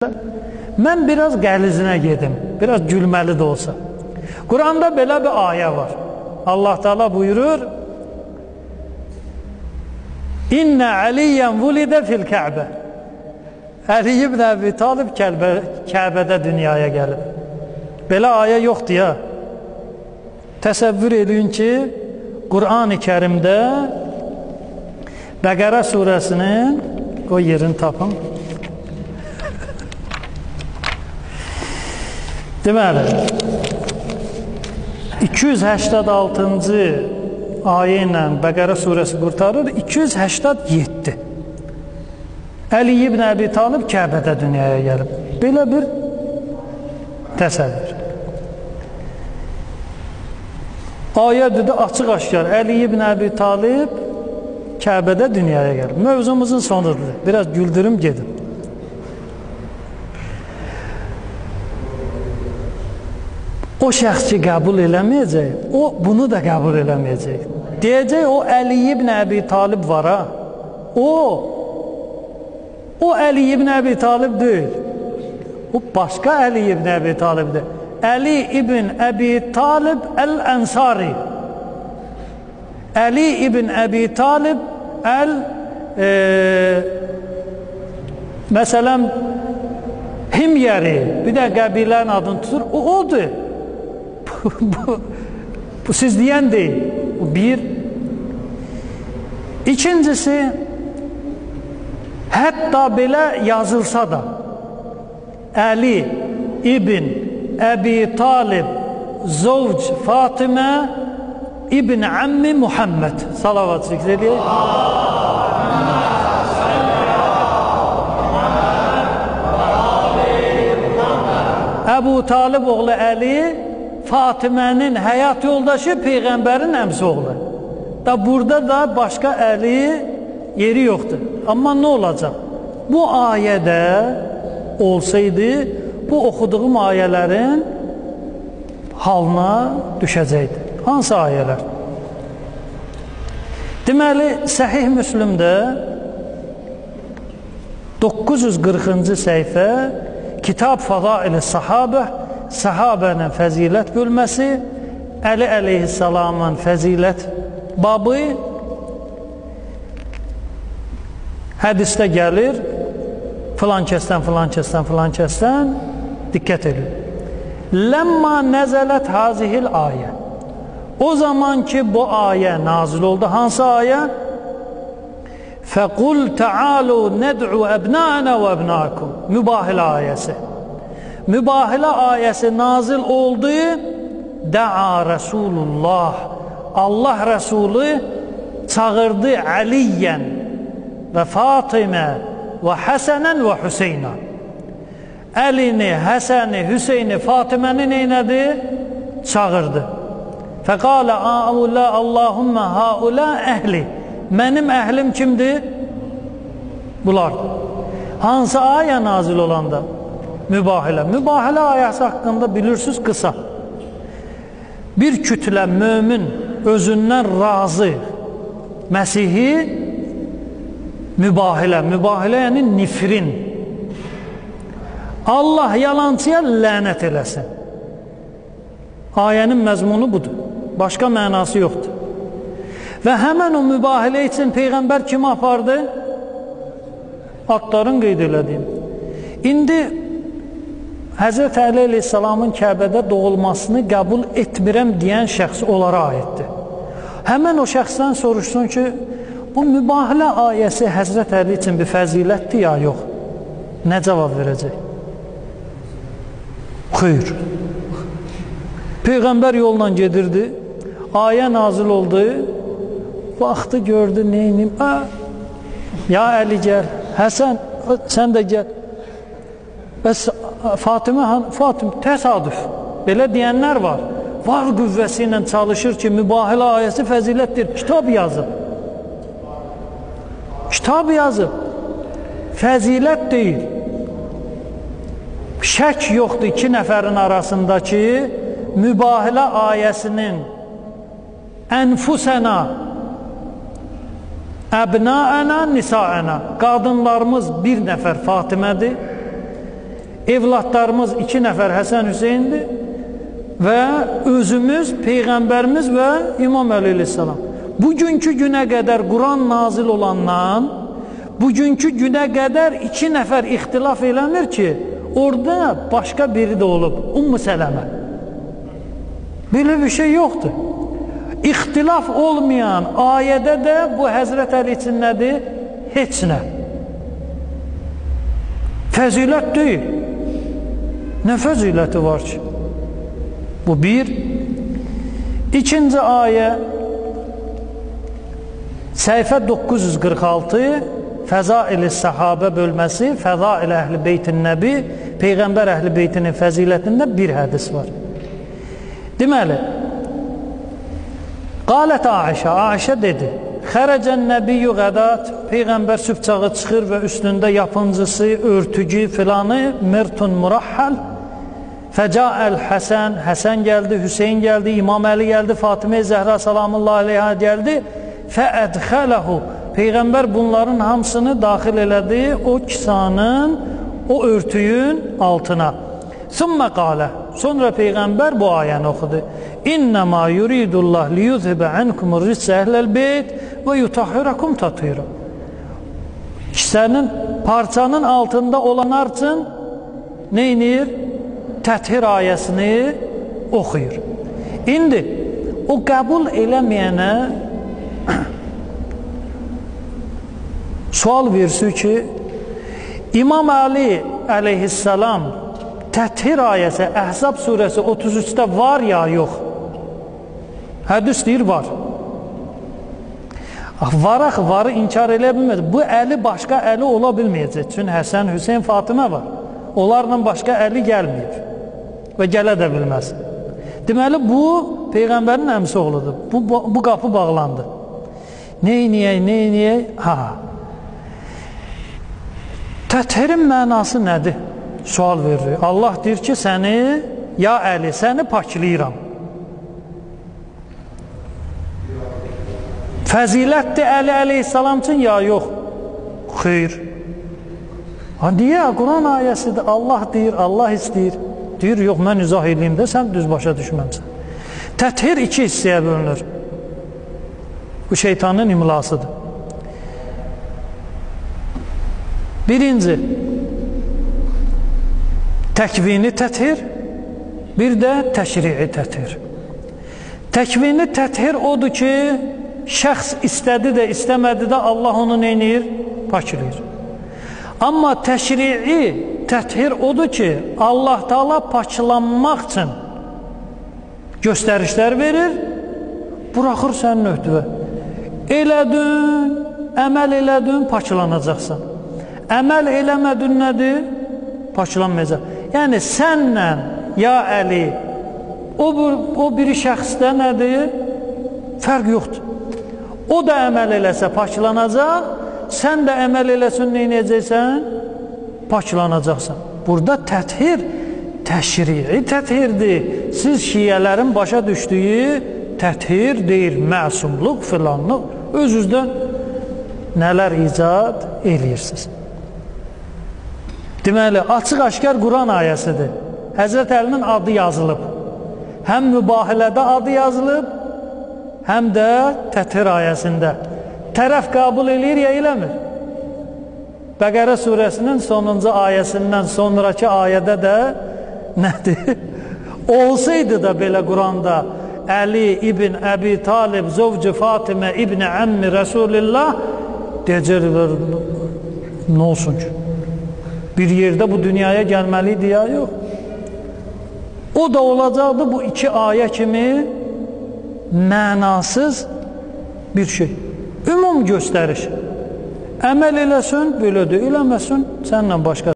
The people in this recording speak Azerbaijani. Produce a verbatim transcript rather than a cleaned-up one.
Mən biraz qəlizinə gedim, biraz gülməli də olsa. Quranda belə bir ayə var. Allah Teala buyurur: İnne Aliyen vulidə fil Kəbə. Əli ibn Əbi Talib Kəbədə dünyaya gəlib. Belə ayə yoxdur ya. Təsəvvür edin ki, Qur'an-ı Kərimdə Bəqərə surəsinin, o yerini tapın. Deməli, iki yüz səksən altıncı ayə ilə Bəqərə surəsi qurtarır, iki yüz səksən yeddi. Əli ibn Əbi Talib Kəbədə dünyaya gəlib. Belə bir təsəvvür. Ayədir də açıq-aşkar. Əli ibn Əbi Talib Kəbədə dünyaya gəlib. Mövzumuzun sonudur. Biraz güldürüm gedim. O şəxs ki qəbul eləməyəcək, o bunu da qəbul eləməyəcək. Deyəcək, o Əli ibn Əbi Talib var ha. O, o Əli ibn Əbi Talib deyil. O başqa Əli ibn Əbi Talibdir. Əli ibn Əbi Talib Əl-Ənsari. Əli ibn Əbi Talib Əl e, məsələn Himyəri, bir də qəbilənin adını tutur, o odur. bu, bu siz deyən deyil. Bu bir. İkincisi, hətta belə yazılsa da Əli ibn Əbi Talib Zovc Fatimə ibn Əmmi Muhammed salavat zikr edək. Əbu Talib oğlu Əli Fatimənin həyat yoldaşı, Peyğəmbərin əmsi oğlu. Da burada da başqa Əli yeri yoxdur. Amma nə olacaq? Bu ayədə olsaydı, bu oxuduğum ayələrin halına düşəcəkdir. Hansı ayələr? Deməli, Səhih Müslümdə doqquz yüz qırxıncı səhifə Kitab Fədail-i Sahabə, Səhabənin fəzilət bölməsi, Əli əleyhissalamın fəzilət babı, hədisdə gəlir, filan kəsdən, filan kəsdən, filan kəsdən, diqqət edin. Ləmma nəzələt hazihil ayə. O zaman ki, bu ayə nazil oldu. Hansı ayə? Fəqul təalu nəd'u əbnəənə və əbnəəkum. Mübahilə ayəsi. Mübahilə ayəsi nazil oldu. Də'a Rasulullah. Allah Rəsulü çağırdı Əliyyən və Fatimə və Həsənən və Hüseynə. Əlini, Həsəni, Hüseyni, Fatiməni neynədi? Çağırdı. Fəqalə əulə Allahümmə haulə əhli. Mənim əhlim kimdir? Bunlardır. Hansı ayə nazil olanda? Mübahilə. Mübahilə ayəsi haqqında bilirsiniz qısa. Bir kütlə mömin özündən razı Məsihi mübahilə. Mübahilə yəni nifrin. Allah yalancıya lənət eləsin. Ayənin məzmunu budur. Başqa mənası yoxdur. Və həmən o mübahilə üçün Peyğəmbər kimi apardı? Adların qeyd elədiyim. İndi Həzrət Əli əleyhissalamın Kəbədə doğulmasını qəbul etmirəm deyən şəxs onlara aiddir. Həmən o şəxsdən soruşsun ki, bu mübahilə ayəsi Həzrət Əli üçün bir fəzilətdir ya yox? Nə cavab verəcək? Xeyr. Peyğəmbər yolla gedirdi, ayə nazil oldu, vaxtı gördü, neynim? Ya Əli gəl, Həsən, sən də gəl. Bəs Fatimə, Fatimə, təsadüf. Belə deyənlər var. Var qüvvəsi ilə çalışır ki, mübahilə ayəsi fəzilətdir. Kitab yazıb. Kitab yazıb. Fəzilət deyil. Şək yoxdur iki nəfərin arasındakı mübahilə ayəsinin ənfusənə, əbnaənə, nisaənə, qadınlarımız bir nəfər Fatimədir, evlatlarımız iki nəfər Həsən Hüseyndir və özümüz, Peyğəmbərimiz və İmam Əli əleyhissalam. Bugünkü günə qədər Quran nazil olandan, bugünkü günə qədər iki nəfər ixtilaf eləmir ki, orada başqa biri də olub, Ümmü Sələmə. Belə bir şey yoxdur. İxtilaf olmayan ayədə də bu Həzrət Əli üçün nədir? Heç nə. Fəzilət deyil. Nə fəziləti var ki? Bu bir. İkinci ayə səhifə doqquz yüz qırx altı Fəzail-i Səhabə bölməsi, Fəzail Əhl-i Beytin Nəbi, Peyğəmbər Əhl-i Beytinin fəzilətində bir hədis var. Deməli, Qalət Aişə, Aişə dedi, Xərəcən Nəbiyyü qədat, Peyğəmbər sübçağı çıxır və üstündə yapıncısı, örtücü filanı, Mirtun Murahhal, Fəcəəl Həsən, Həsən gəldi, Hüseyin gəldi, İmam Əli gəldi, Fatimə Zəhra salamullahi aleyhə gəldi, fəədxələhu, Peyğəmbər bunların hamısını daxil elədi o kisanın, o örtüyün altına. Sümmə qalə, sonra Peyğəmbər bu ayəni oxudu. İnnəmə yuridullah liyuzhibə ankumur rizsə əhləl beyt və yutahhirakum tathira. Kisənin, parçanın altında olanlar üçün neynir? Təthir ayəsini oxuyur. İndi o qəbul eləməyənə sual versin ki, İmam Ali əleyhissalam Təthir ayəsi Əhzab surəsi otuz üçdə var ya yox? Hədis deyir var. Varaq varı inkar elə bilmədi. Bu Əli başqa Əli ola bilməyəcək. Çünki Həsən, Hüseyin, Fatimə var. Onlarla başqa Əli gəlməyib və gələ də bilməz. Deməli bu Peyğəmbərin əmsi oğludur. Bu, bu qapı bağlandı. Neyniyək, neyniyək? Ha. Təthirin mənası nədir? Sual verir. Allah deyir ki, səni, ya Əli, səni paklayıram. Fəzilətdir Əli əleyhissalam üçün, ya yox? Xeyr. Ha, niyə? Quran ayəsidir. Allah deyir, Allah istəyir. Deyir, yox, mən izah edeyim də, sən düz başa düşməmsən. Təthir iki hissəyə bölünür. Bu şeytanın imlasıdır. Birinci, təkvini təthir, bir də təşri'i təthir. Təkvini təthir odur ki, şəxs istədi də, istəmədi də Allah onu neynir? Paklayır. Amma təşri'i təthir odur ki, Allah Taala paklanmaq üçün göstərişlər verir, buraxır sənin öhdüvə. Elədin, əməl elədin, paklanacaqsan. Əməl eləmədin nədir? Paklanmayacaq. Yəni sənlə, ya Əli, o, o biri şəxsdə nədir? Fərq yoxdur. O da əməl eləsə paklanacaq, sən də əməl eləsin, neynəyəcəksən? Paklanacaqsan. Burada təthir, təşri'i təthirdir. Siz şiyələrin başa düşdüyü təthir deyil, məsumluq, filanlıq, öz-üzdən nələr icad eləyirsiniz. Deməli, açıq-aşkar Quran ayəsidir. Həzrət Əlinin adı yazılıb. Həm mübahilədə adı yazılıb, həm də təthir ayəsində. Tərəf qəbul eləyir, ya eləmir. Bəqərə surəsinin sonuncu ayəsindən sonraki ayədə də nədir? Olsaydı da belə Quranda Əli ibn Əbi Talib, Zovcu Fatimə ibn Əmmi Rəsulillah deyəcəklər, nə olsun ki? Bir yerdə bu dünyaya gəlməliydi ya yox. O da olacaqdı bu iki ayə kimi mənasız bir şey. Ümum göstəriş. Əməl eləsin, belədir, eləməsin, sənlə başqa